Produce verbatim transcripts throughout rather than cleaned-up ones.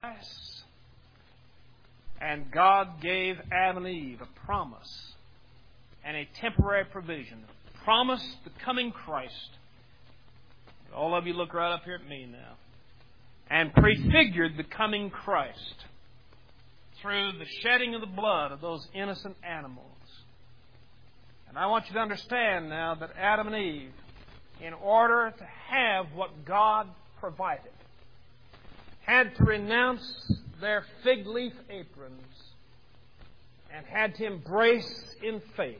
And God gave Adam and Eve a promise and a temporary provision. Promised the coming Christ. All of you look right up here at me now. And prefigured the coming Christ through the shedding of the blood of those innocent animals. And I want you to understand now that Adam and Eve, in order to have what God provided, had to renounce their fig leaf aprons and had to embrace in faith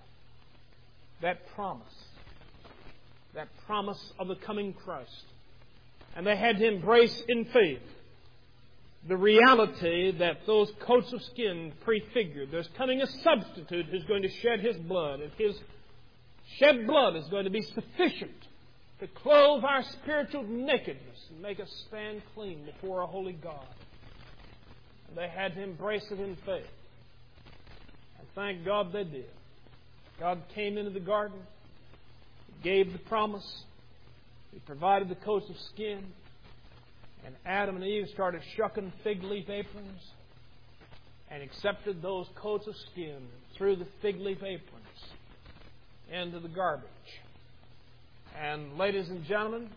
that promise, that promise of the coming Christ. And they had to embrace in faith the reality that those coats of skin prefigured. There's coming a substitute who's going to shed His blood, and His shed blood is going to be sufficient to clothe our spiritual nakedness and make us stand clean before a holy God. And they had to embrace it in faith. And thank God they did. God came into the garden. He gave the promise. He provided the coats of skin. And Adam and Eve started shucking fig leaf aprons and accepted those coats of skin and threw the fig leaf aprons into the garbage. And ladies and gentlemen,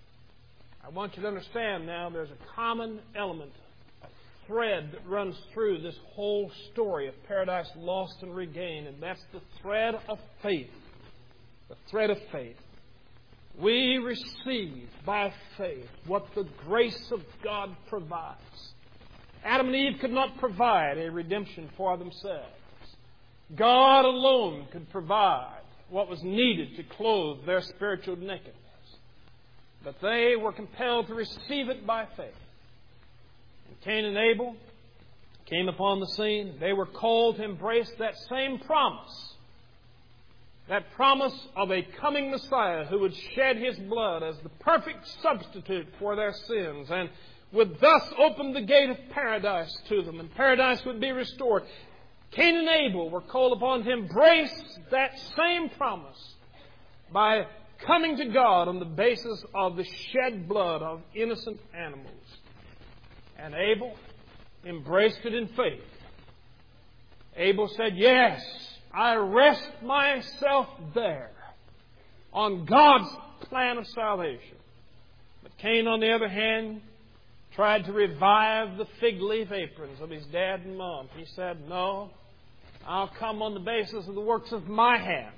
I want you to understand now there's a common element, a thread that runs through this whole story of Paradise Lost and Regained, and that's the thread of faith. The thread of faith. We receive by faith what the grace of God provides. Adam and Eve could not provide a redemption for themselves. God alone could provide what was needed to clothe their spiritual nakedness. But they were compelled to receive it by faith. And Cain and Abel came upon the scene. They were called to embrace that same promise. That promise of a coming Messiah who would shed His blood as the perfect substitute for their sins and would thus open the gate of paradise to them, and paradise would be restored. Cain and Abel were called upon to embrace that same promise by coming to God on the basis of the shed blood of innocent animals. And Abel embraced it in faith. Abel said, "Yes, I rest myself there on God's plan of salvation." But Cain, on the other hand, tried to revive the fig leaf aprons of his dad and mom. He said, "No, I'll come on the basis of the works of my hands.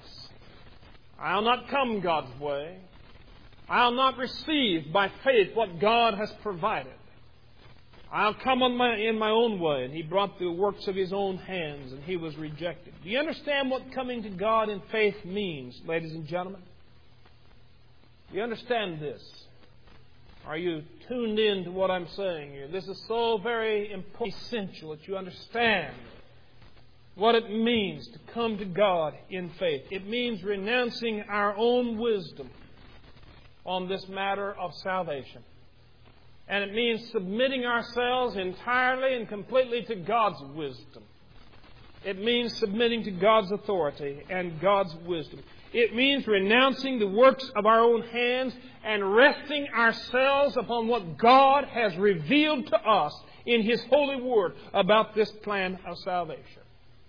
I'll not come God's way. I'll not receive by faith what God has provided. I'll come on my, in my own way." And he brought the works of his own hands, and he was rejected. Do you understand what coming to God in faith means, ladies and gentlemen? Do you understand this? Are you tuned in to what I'm saying here? This is so very important, essential that you understand what it means to come to God in faith. It means renouncing our own wisdom on this matter of salvation. And it means submitting ourselves entirely and completely to God's wisdom. It means submitting to God's authority and God's wisdom. It means renouncing the works of our own hands and resting ourselves upon what God has revealed to us in His holy Word about this plan of salvation.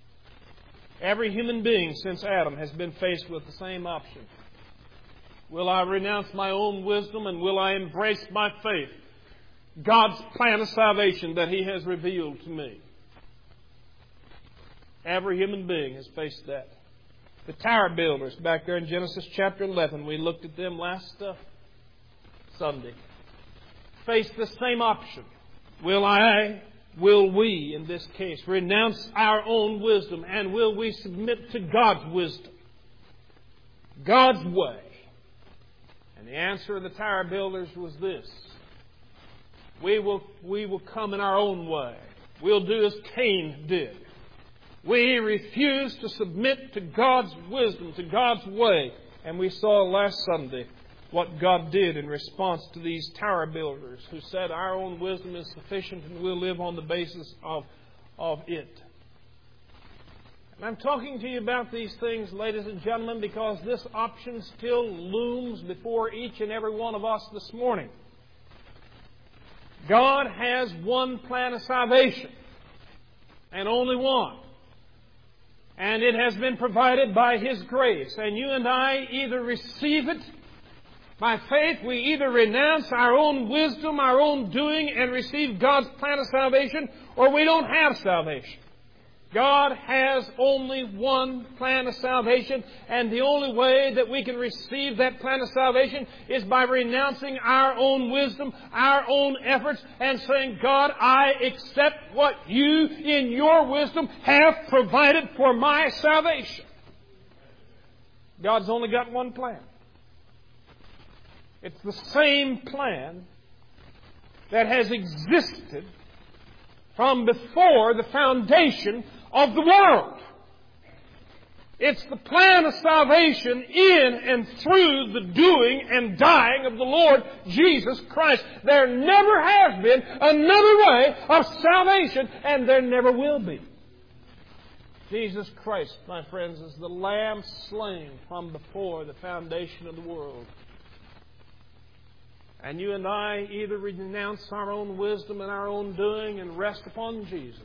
Every human being since Adam has been faced with the same option. Will I renounce my own wisdom, and will I embrace by faith God's plan of salvation that He has revealed to me? Every human being has faced that. The tower builders back there in Genesis chapter eleven, we looked at them last uh, Sunday, faced the same option. Will I, will we, in this case, renounce our own wisdom, and will we submit to God's wisdom, God's way? And the answer of the tower builders was this: We will, we will come in our own way. We'll do as Cain did. We refuse to submit to God's wisdom, to God's way. And we saw last Sunday what God did in response to these tower builders who said our own wisdom is sufficient and we'll live on the basis of, of it. And I'm talking to you about these things, ladies and gentlemen, because this option still looms before each and every one of us this morning. God has one plan of salvation, and only one. And it has been provided by His grace. And you and I either receive it by faith, we either renounce our own wisdom, our own doing, and receive God's plan of salvation, or we don't have salvation. God has only one plan of salvation, and the only way that we can receive that plan of salvation is by renouncing our own wisdom, our own efforts, and saying, God, I accept what You, in Your wisdom, have provided for my salvation. God's only got one plan. It's the same plan that has existed from before the foundation of the world. It's the plan of salvation in and through the doing and dying of the Lord Jesus Christ. There never has been another way of salvation, and there never will be. Jesus Christ, my friends, is the Lamb slain from before the foundation of the world. And you and I either renounce our own wisdom and our own doing and rest upon Jesus,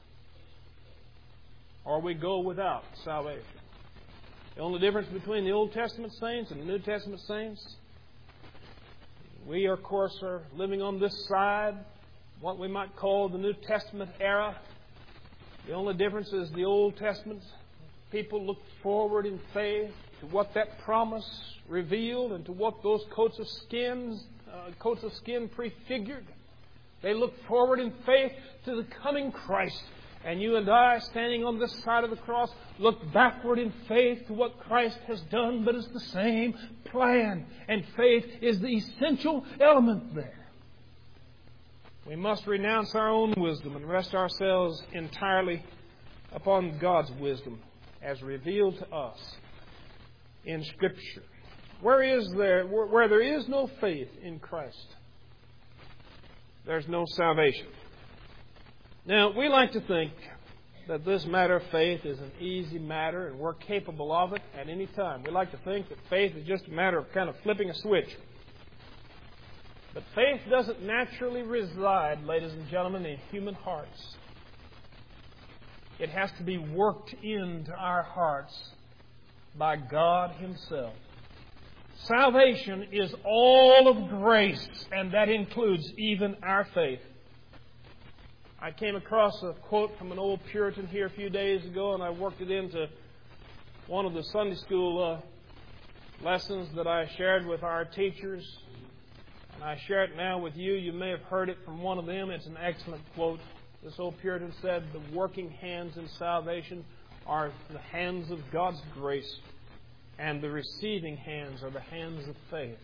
or we go without salvation. The only difference between the Old Testament saints and the New Testament saints, we, of course, are living on this side, what we might call the New Testament era. The only difference is the Old Testament people looked forward in faith to what that promise revealed and to what those coats of skins, uh, coats of skin prefigured. They looked forward in faith to the coming Christ. And you and I, standing on this side of the cross, look backward in faith to what Christ has done, but it's the same plan. And faith is the essential element there. We must renounce our own wisdom and rest ourselves entirely upon God's wisdom as revealed to us in Scripture. Where is there, where, where there is no faith in Christ, there's no salvation. Now, we like to think that this matter of faith is an easy matter and we're capable of it at any time. We like to think that faith is just a matter of kind of flipping a switch. But faith doesn't naturally reside, ladies and gentlemen, in human hearts. It has to be worked into our hearts by God Himself. Salvation is all of grace, and that includes even our faith. I came across a quote from an old Puritan here a few days ago, and I worked it into one of the Sunday school uh, lessons that I shared with our teachers. And I share it now with you. You may have heard it from one of them. It's an excellent quote. This old Puritan said, "The working hands in salvation are the hands of God's grace, and the receiving hands are the hands of faith."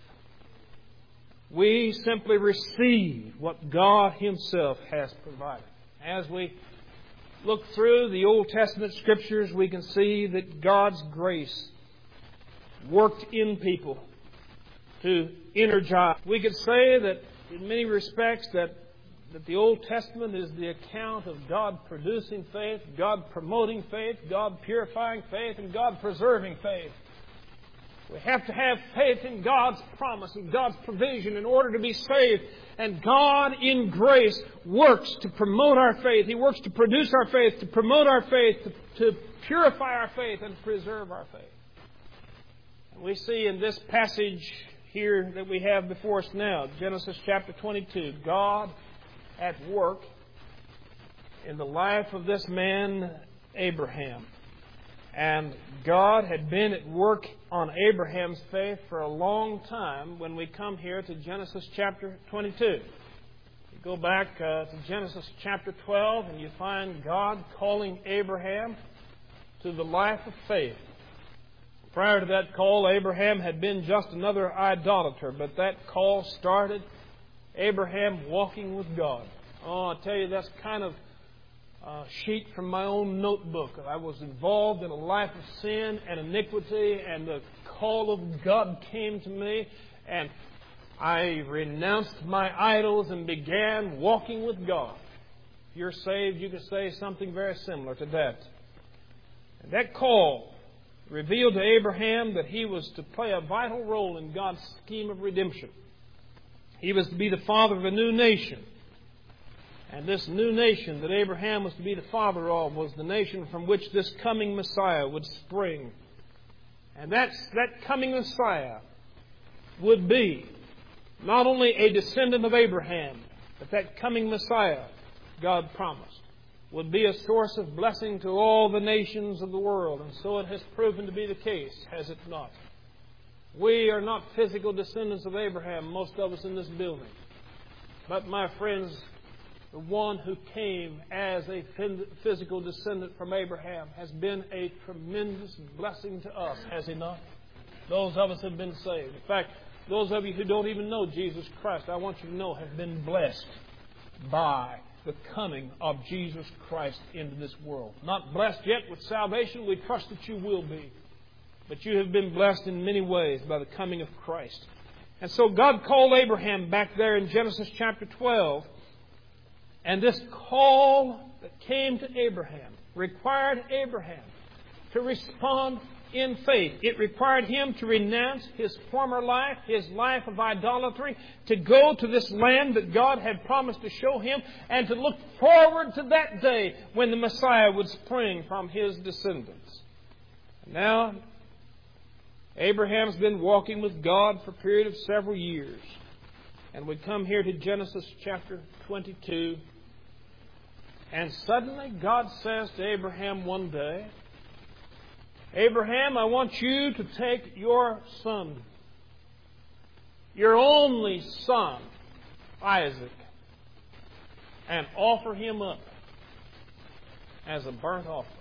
We simply receive what God Himself has provided. As we look through the Old Testament Scriptures, we can see that God's grace worked in people to energize. We could say that in many respects that, that the Old Testament is the account of God producing faith, God promoting faith, God purifying faith, and God preserving faith. We have to have faith in God's promise and God's provision in order to be saved. And God, in grace, works to promote our faith. He works to produce our faith, to promote our faith, to, to purify our faith, and preserve our faith. And we see in this passage here that we have before us now, Genesis chapter twenty-two, God at work in the life of this man, Abraham. And God had been at work on Abraham's faith for a long time when we come here to Genesis chapter twenty-two. You go back uh, to Genesis chapter twelve and you find God calling Abraham to the life of faith. Prior to that call, Abraham had been just another idolater, but that call started Abraham walking with God. Oh, I tell you, that's kind of Uh, sheet from my own notebook. I was involved in a life of sin and iniquity, and the call of God came to me, and I renounced my idols and began walking with God. If you're saved, you can say something very similar to that. And that call revealed to Abraham that he was to play a vital role in God's scheme of redemption. He was to be the father of a new nation. And this new nation that Abraham was to be the father of was the nation from which this coming Messiah would spring. And that's, that coming Messiah would be not only a descendant of Abraham, but that coming Messiah, God promised, would be a source of blessing to all the nations of the world. And so it has proven to be the case, has it not? We are not physical descendants of Abraham, most of us in this building. But, my friends, the one who came as a physical descendant from Abraham has been a tremendous blessing to us, has he not? Those of us have been saved. In fact, those of you who don't even know Jesus Christ, I want you to know, have been blessed by the coming of Jesus Christ into this world. Not blessed yet with salvation. We trust that you will be. But you have been blessed in many ways by the coming of Christ. And so God called Abraham back there in Genesis chapter twelve. And this call that came to Abraham required Abraham to respond in faith. It required him to renounce his former life, his life of idolatry, to go to this land that God had promised to show him, and to look forward to that day when the Messiah would spring from his descendants. Now, Abraham's been walking with God for a period of several years. And we come here to Genesis chapter twenty-two. And suddenly God says to Abraham one day, Abraham, I want you to take your son, your only son, Isaac, and offer him up as a burnt offering.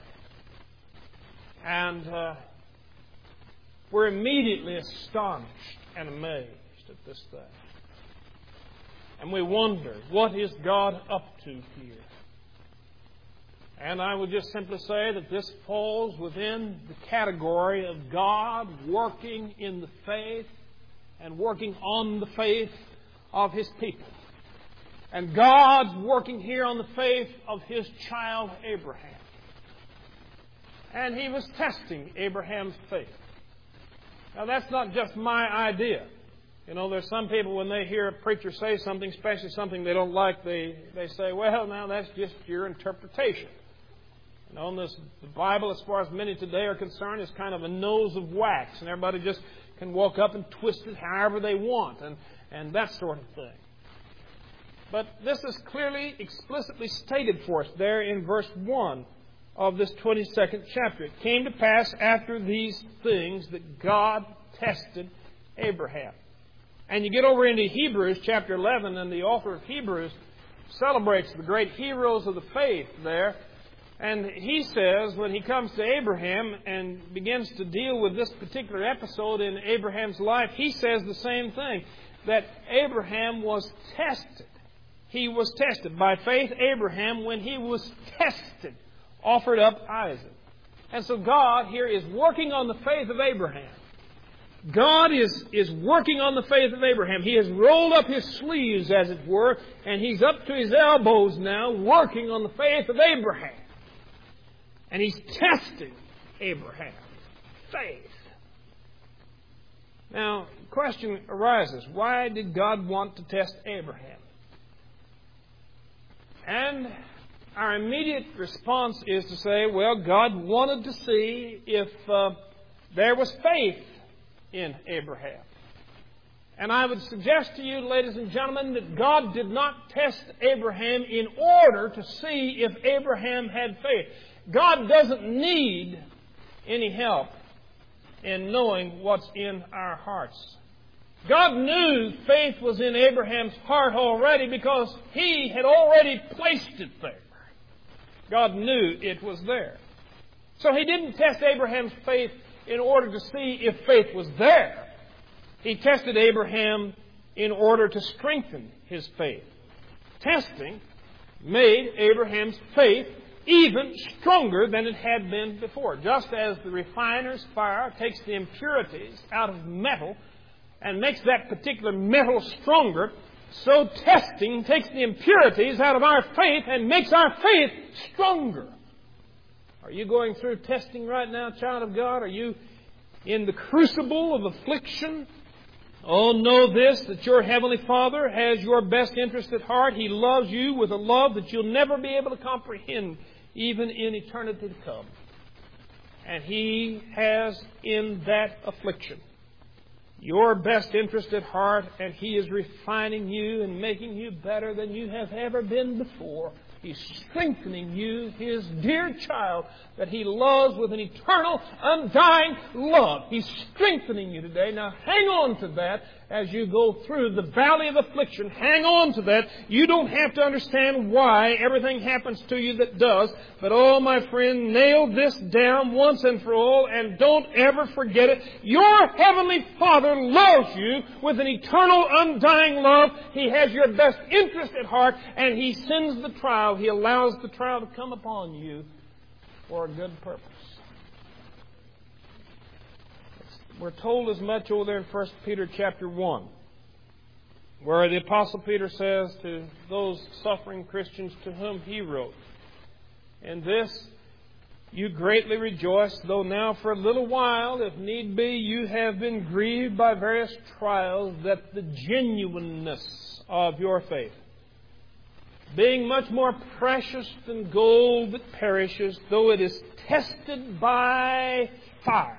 And uh, we're immediately astonished and amazed at this thing. And we wonder, what is God up to here? And I would just simply say that this falls within the category of God working in the faith and working on the faith of His people. And God's working here on the faith of His child Abraham. And He was testing Abraham's faith. Now that's not just my idea. You know, there's some people when they hear a preacher say something, especially something they don't like, they, they say, well, now that's just your interpretation. You know, this, the Bible, as far as many today are concerned, is kind of a nose of wax, and everybody just can walk up and twist it however they want, and, and that sort of thing. But this is clearly, explicitly stated for us there in verse one of this twenty-second chapter. It came to pass after these things that God tested Abraham. And you get over into Hebrews chapter eleven, and the author of Hebrews celebrates the great heroes of the faith there. And he says, when he comes to Abraham and begins to deal with this particular episode in Abraham's life, he says the same thing, that Abraham was tested. He was tested. By faith, Abraham, when he was tested, offered up Isaac. And so God here is working on the faith of Abraham. God is, is working on the faith of Abraham. He has rolled up his sleeves, as it were, and he's up to his elbows now, working on the faith of Abraham. And he's testing Abraham's faith. Now, the question arises, why did God want to test Abraham? And our immediate response is to say, well, God wanted to see if uh, there was faith in Abraham. And I would suggest to you, ladies and gentlemen, that God did not test Abraham in order to see if Abraham had faith. God doesn't need any help in knowing what's in our hearts. God knew faith was in Abraham's heart already because He had already placed it there. God knew it was there. So He didn't test Abraham's faith in order to see if faith was there. He tested Abraham in order to strengthen his faith. Testing made Abraham's faith even stronger than it had been before. Just as the refiner's fire takes the impurities out of metal and makes that particular metal stronger, so testing takes the impurities out of our faith and makes our faith stronger. Are you going through testing right now, child of God? Are you in the crucible of affliction? Oh, know this, that your Heavenly Father has your best interest at heart. He loves you with a love that you'll never be able to comprehend, even in eternity to come. And He has in that affliction your best interest at heart, and He is refining you and making you better than you have ever been before. He's strengthening you, His dear child, that He loves with an eternal, undying love. He's strengthening you today. Now hang on to that as you go through the valley of affliction. Hang on to that. You don't have to understand why everything happens to you that does. But oh, my friend, nail this down once and for all, and don't ever forget it. Your Heavenly Father loves you with an eternal, undying love. He has your best interest at heart, and He sends the trial. He allows the trial to come upon you for a good purpose. We're told as much over there in First Peter chapter one, where the Apostle Peter says to those suffering Christians to whom he wrote, "In this you greatly rejoice, though now for a little while, if need be, you have been grieved by various trials, that the genuineness of your faith, being much more precious than gold that perishes, though it is tested by fire."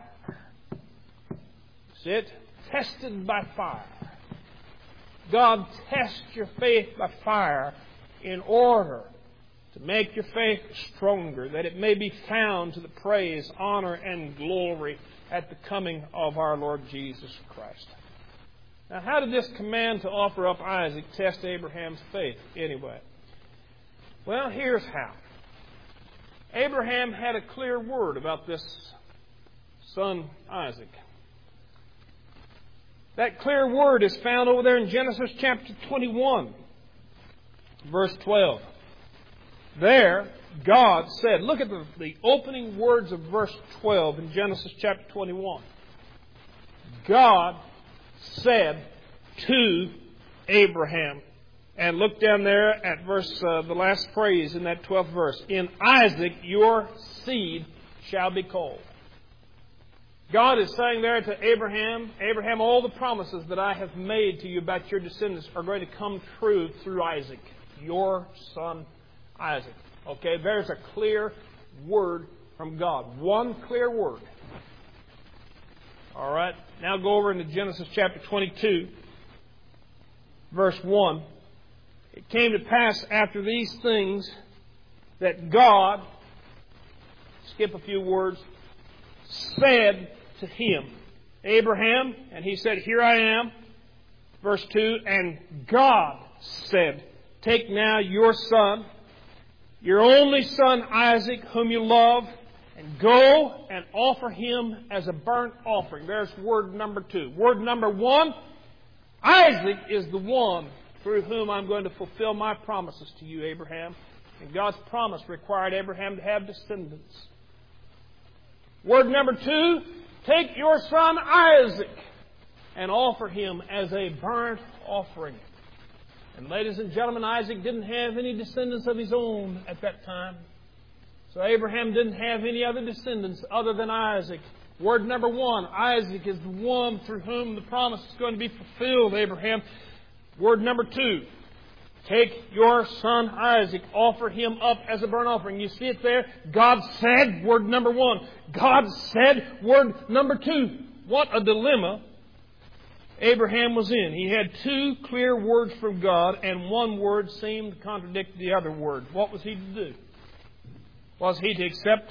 See it? Tested by fire. God tests your faith by fire in order to make your faith stronger, that it may be found to the praise, honor, and glory at the coming of our Lord Jesus Christ. Now, how did this command to offer up Isaac test Abraham's faith anyway? Well, here's how. Abraham had a clear word about this son Isaac. That clear word is found over there in Genesis chapter twenty-one, verse twelve. There, God said, look at the, the opening words of verse twelve in Genesis chapter twenty-one. God said to Abraham, and look down there at verse, uh, the last phrase in that twelfth verse. "In Isaac your seed shall be called." God is saying there to Abraham, Abraham, all the promises that I have made to you about your descendants are going to come true through Isaac, your son Isaac. Okay, there's a clear word from God. One clear word. All right, now go over into Genesis chapter twenty-two, verse one. "It came to pass after these things that God," skip a few words, "said to him," Abraham, and he said, "Here I am." Verse two, "And God said, take now your son, your only son Isaac, whom you love, and go and offer him as a burnt offering." There's word number two. Word number one, Isaac is the one through whom I'm going to fulfill my promises to you, Abraham. And God's promise required Abraham to have descendants. Word number two, take your son Isaac and offer him as a burnt offering. And ladies and gentlemen, Isaac didn't have any descendants of his own at that time. So Abraham didn't have any other descendants other than Isaac. Word number one, Isaac is the one through whom the promise is going to be fulfilled, Abraham. Word number two, take your son Isaac, offer him up as a burnt offering. You see it there? God said, word number one. God said, word number two. What a dilemma Abraham was in. He had two clear words from God, and one word seemed to contradict the other word. What was he to do? Was he to accept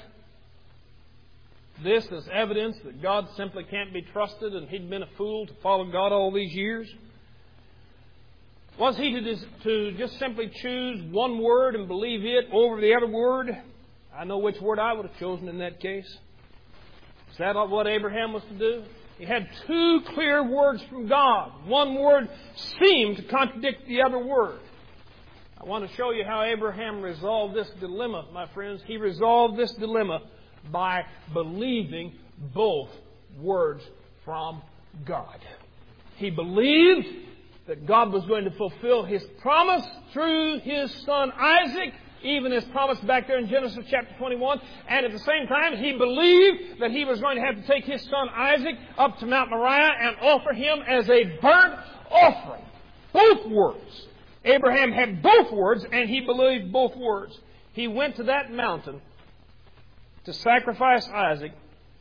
this as evidence that God simply can't be trusted and he'd been a fool to follow God all these years? Was he to just, to just simply choose one word and believe it over the other word? I know which word I would have chosen in that case. Is that what Abraham was to do? He had two clear words from God. One word seemed to contradict the other word. I want to show you how Abraham resolved this dilemma, my friends. He resolved this dilemma by believing both words from God. He believed that God was going to fulfill His promise through His son Isaac, even as promised back there in Genesis chapter twenty-one. And at the same time, he believed that he was going to have to take his son Isaac up to Mount Moriah and offer him as a burnt offering. Both words. Abraham had both words, and he believed both words. He went to that mountain to sacrifice Isaac,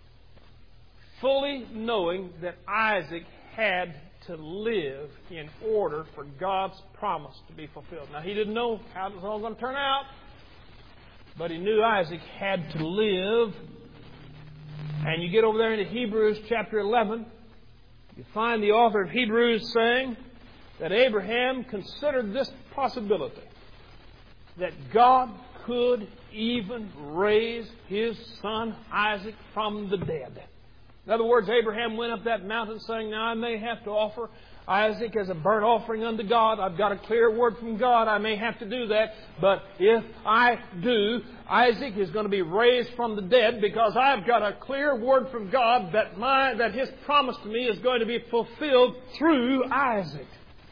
fully knowing that Isaac had to live in order for God's promise to be fulfilled. Now, he didn't know how it was all going to turn out, but he knew Isaac had to live. And you get over there into Hebrews chapter eleven, you find the author of Hebrews saying that Abraham considered this possibility, that God could even raise his son Isaac from the dead. In other words, Abraham went up that mountain saying, now I may have to offer Isaac as a burnt offering unto God. I've got a clear word from God. I may have to do that. But if I do, Isaac is going to be raised from the dead because I've got a clear word from God that my that His promise to me is going to be fulfilled through Isaac.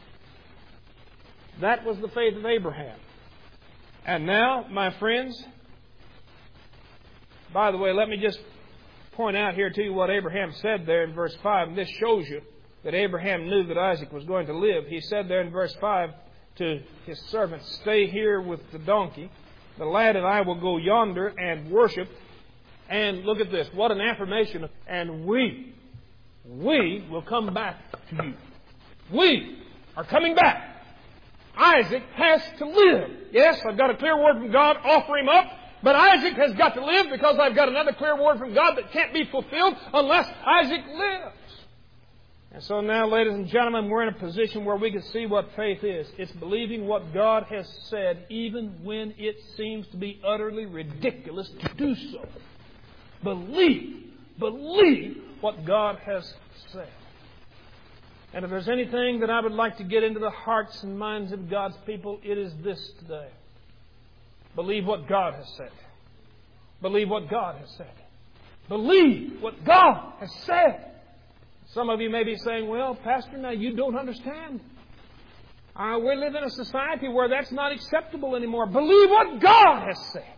That was the faith of Abraham. And now, my friends, by the way, let me just point out here to you what Abraham said there in verse five. And this shows you that Abraham knew that Isaac was going to live. He said there in verse five to his servant, stay here with the donkey. The lad and I will go yonder and worship. And look at this. What an affirmation. And we, we will come back to you. We are coming back. Isaac has to live. Yes, I've got a clear word from God. Offer him up. But Isaac has got to live because I've got another clear word from God that can't be fulfilled unless Isaac lives. And so now, ladies and gentlemen, we're in a position where we can see what faith is. It's believing what God has said even when it seems to be utterly ridiculous to do so. Believe, believe what God has said. And if there's anything that I would like to get into the hearts and minds of God's people, it is this today. Believe what God has said. Believe what God has said. Believe what God has said. Some of you may be saying, well, Pastor, now you don't understand. Uh, we live in a society where that's not acceptable anymore. Believe what God has said.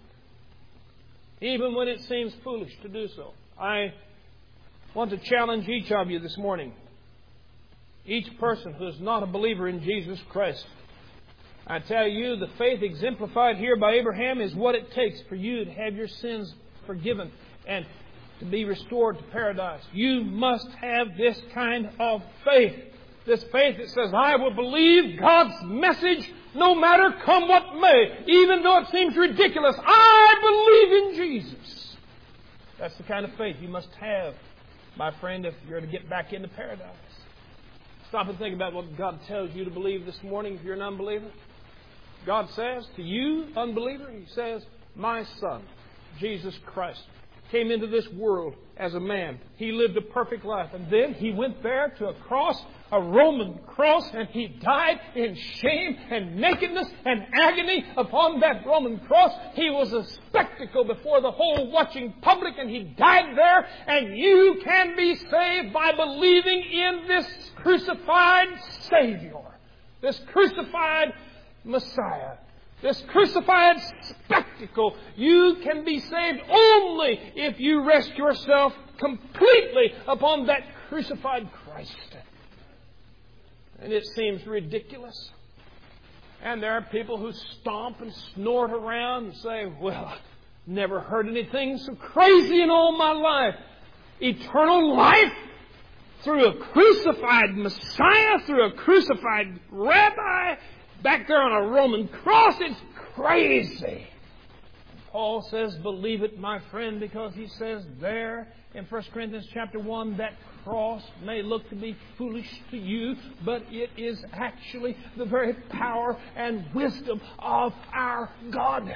Even when it seems foolish to do so. I want to challenge each of you this morning. Each person who is not a believer in Jesus Christ. I tell you, the faith exemplified here by Abraham is what it takes for you to have your sins forgiven and to be restored to paradise. You must have this kind of faith. This faith that says, I will believe God's message no matter come what may. Even though it seems ridiculous, I believe in Jesus. That's the kind of faith you must have, my friend, if you're to get back into paradise. Stop and think about what God tells you to believe this morning if you're an unbeliever. God says to you, unbeliever, He says, my Son, Jesus Christ, came into this world as a man. He lived a perfect life. And then He went there to a cross, a Roman cross, and He died in shame and nakedness and agony upon that Roman cross. He was a spectacle before the whole watching public, and He died there. And you can be saved by believing in this crucified Savior, this crucified Messiah. This crucified spectacle. You can be saved only if you rest yourself completely upon that crucified Christ. And it seems ridiculous. And there are people who stomp and snort around and say, well, I've never heard anything so crazy in all my life. Eternal life through a crucified Messiah, through a crucified rabbi, back there on a Roman cross. It's crazy. Paul says, believe it, my friend, because he says there in First Corinthians chapter one, that cross may look to be foolish to you, but it is actually the very power and wisdom of our God.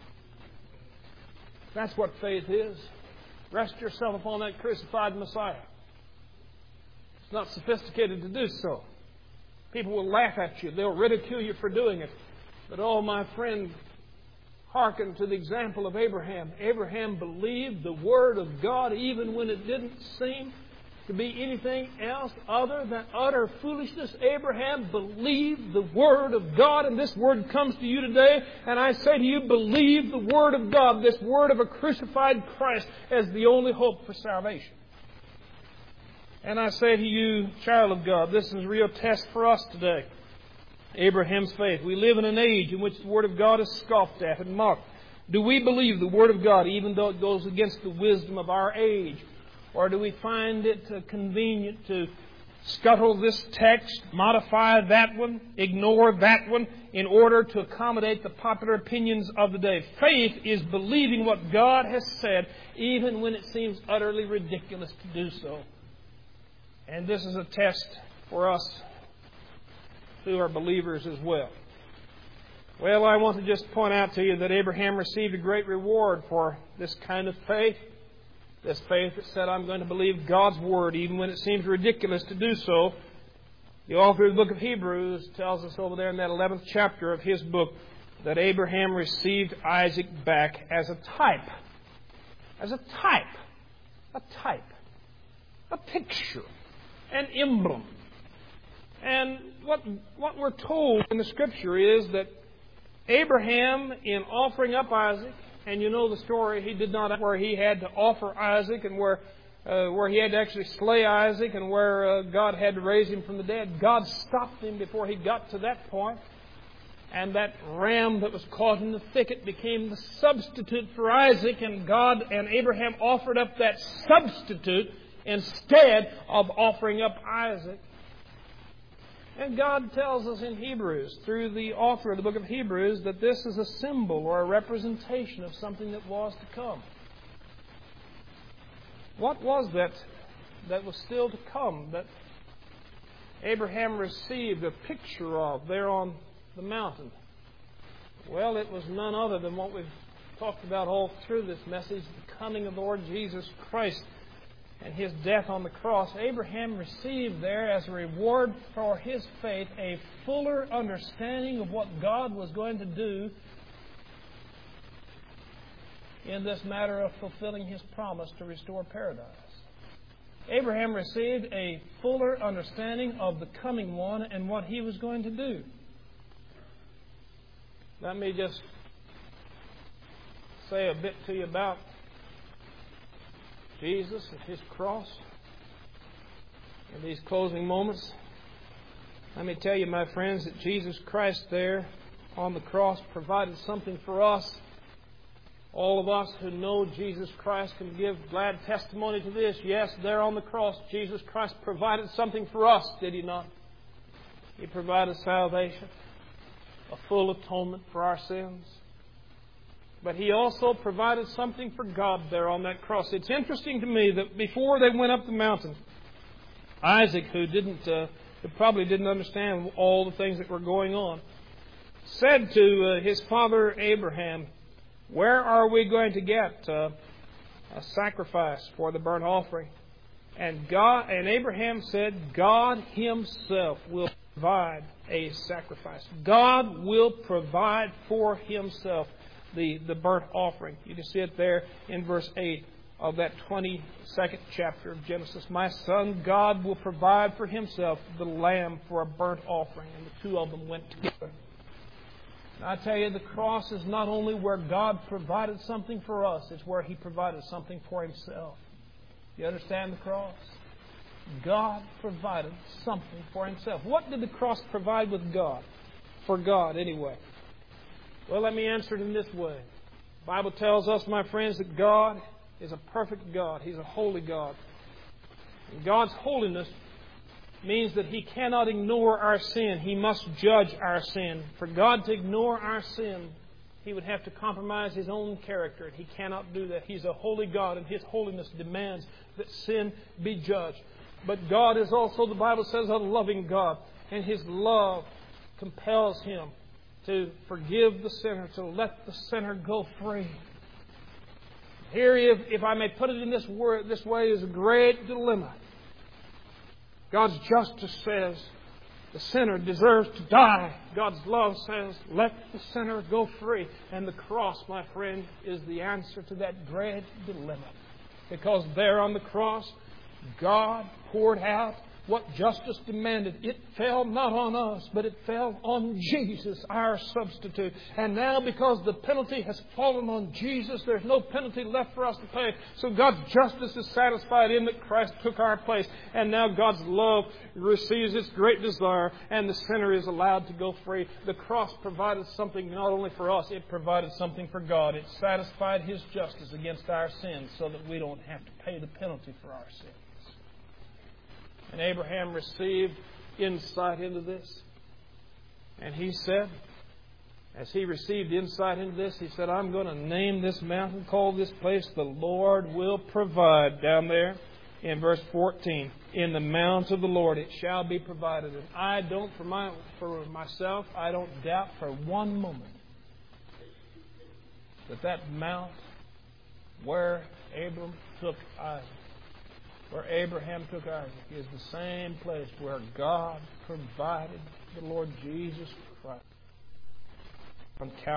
That's what faith is. Rest yourself upon that crucified Messiah. It's not sophisticated to do so. People will laugh at you. They'll ridicule you for doing it. But, oh, my friend, hearken to the example of Abraham. Abraham believed the Word of God even when it didn't seem to be anything else other than utter foolishness. Abraham believed the Word of God, and this Word comes to you today, and I say to you, believe the Word of God, this Word of a crucified Christ, as the only hope for salvation. And I say to you, child of God, this is a real test for us today. Abraham's faith. We live in an age in which the Word of God is scoffed at and mocked. Do we believe the Word of God even though it goes against the wisdom of our age? Or do we find it uh, convenient to scuttle this text, modify that one, ignore that one, in order to accommodate the popular opinions of the day? Faith is believing what God has said, even when it seems utterly ridiculous to do so. And this is a test for us who are believers as well. Well, I want to just point out to you that Abraham received a great reward for this kind of faith. This faith that said, I'm going to believe God's Word, even when it seems ridiculous to do so. The author of the book of Hebrews tells us over there in that eleventh chapter of his book that Abraham received Isaac back as a type. As a type. A type. A picture. An emblem. And what, what we're told in the Scripture is that Abraham, in offering up Isaac, and you know the story, he did not, where he had to offer Isaac and where uh, where he had to actually slay Isaac and where uh, God had to raise him from the dead. God stopped him before he got to that point. And that ram that was caught in the thicket became the substitute for Isaac, and God and Abraham offered up that substitute instead of offering up Isaac. And God tells us in Hebrews, through the author of the book of Hebrews, that this is a symbol or a representation of something that was to come. What was that that was still to come that Abraham received a picture of there on the mountain? Well, it was none other than what we've talked about all through this message, the coming of the Lord Jesus Christ and His death on the cross. Abraham received there as a reward for his faith a fuller understanding of what God was going to do in this matter of fulfilling His promise to restore paradise. Abraham received a fuller understanding of the coming one and what He was going to do. Let me just say a bit to you about Jesus and His cross in these closing moments. Let me tell you, my friends, that Jesus Christ there on the cross provided something for us. All of us who know Jesus Christ can give glad testimony to this. Yes, there on the cross, Jesus Christ provided something for us, did He not? He provided salvation, a full atonement for our sins. But He also provided something for God there on that cross. It's interesting to me that before they went up the mountain, Isaac, who didn't, uh, who probably didn't understand all the things that were going on, said to uh, his father Abraham, "Where are we going to get uh, a sacrifice for the burnt offering?" And God and Abraham said, "God Himself will provide a sacrifice. God will provide for Himself the, the burnt offering." You can see it there in verse eight of that twenty-second chapter of Genesis. "My son, God will provide for Himself the lamb for a burnt offering." And the two of them went together. And I tell you, the cross is not only where God provided something for us, it's where He provided something for Himself. You understand the cross? God provided something for Himself. What did the cross provide with God? For God, anyway. Well, let me answer it in this way. The Bible tells us, my friends, that God is a perfect God. He's a holy God. And God's holiness means that He cannot ignore our sin. He must judge our sin. For God to ignore our sin, He would have to compromise His own character. He cannot do that. He's a holy God, and His holiness demands that sin be judged. But God is also, the Bible says, a loving God. And His love compels Him to forgive the sinner, to let the sinner go free. Here, if, if I may put it in this, word, this way, is a great dilemma. God's justice says the sinner deserves to die. God's love says, let the sinner go free. And the cross, my friend, is the answer to that great dilemma. Because there on the cross, God poured out what justice demanded. It fell not on us, but it fell on Jesus, our substitute. And now, because the penalty has fallen on Jesus, there's no penalty left for us to pay. So God's justice is satisfied in that Christ took our place. And now God's love receives its great desire, and the sinner is allowed to go free. The cross provided something not only for us, it provided something for God. It satisfied His justice against our sins so that we don't have to pay the penalty for our sins. And Abraham received insight into this. And he said, as he received insight into this, he said, I'm going to name this mountain, call this place, the Lord will provide. Down there in verse fourteen, in the mount of the Lord it shall be provided. And I don't, for, my, for myself, I don't doubt for one moment that that mount where Abram took Isaac, where Abraham took Isaac, is the same place where God provided the Lord Jesus Christ on Calvary.